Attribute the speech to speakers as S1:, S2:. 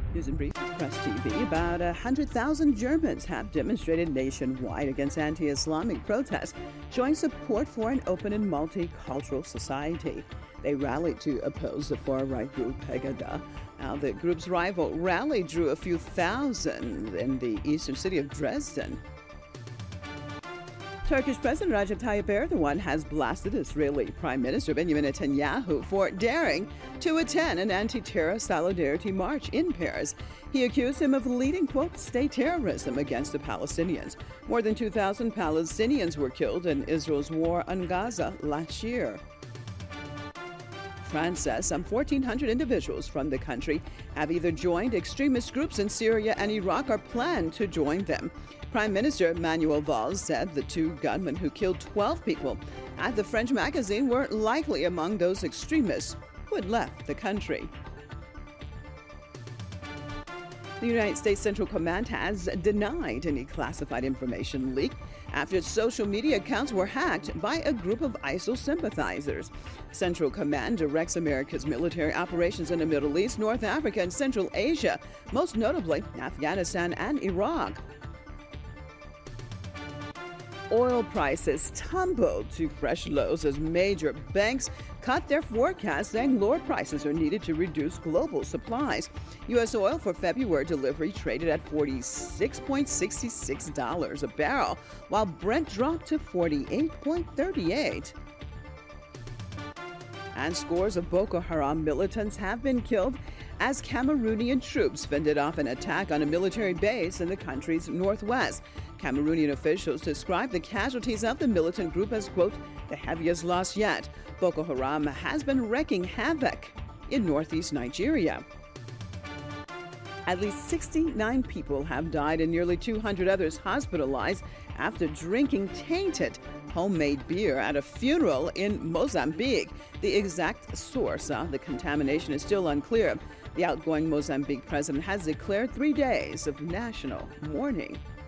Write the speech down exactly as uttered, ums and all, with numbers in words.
S1: News and Brief, Press T V. About one hundred thousand Germans have demonstrated nationwide against anti-Islamic protests, showing support for an open and multicultural society. They rallied to oppose the far-right group Pegida. Now, the group's rival rally drew a few thousand in the eastern city of Dresden. Turkish President Recep Tayyip Erdogan has blasted Israeli Prime Minister Benjamin Netanyahu for daring to attend an anti-terror solidarity march in Paris. He accused him of leading, quote, state terrorism against the Palestinians. More than two thousand Palestinians were killed in Israel's war on Gaza last year. France says some fourteen hundred individuals from the country have either joined extremist groups in Syria and Iraq or plan to join them. Prime Minister Manuel Valls said the two gunmen who killed twelve people at the French magazine were likely among those extremists who had left the country. The United States Central Command has denied any classified information leak after its social media accounts were hacked by a group of ISIL sympathizers. Central Command directs America's military operations in the Middle East, North Africa, and Central Asia, most notably Afghanistan and Iraq. Oil prices tumbled to fresh lows as major banks cut their forecasts, saying lower prices are needed to reduce global supplies. U S oil for February delivery traded at forty-six dollars and sixty-six cents a barrel, while Brent dropped to forty-eight dollars and thirty-eight cents. And scores of Boko Haram militants have been killed as Cameroonian troops fended off an attack on a military base in the country's northwest. Cameroonian officials describe the casualties of the militant group as, quote, the heaviest loss yet. Boko Haram has been wreaking havoc in northeast Nigeria. At least sixty-nine people have died and nearly two hundred others hospitalized after drinking tainted homemade beer at a funeral in Mozambique. The exact source of the contamination is still unclear. The outgoing Mozambique president has declared three days of national mourning.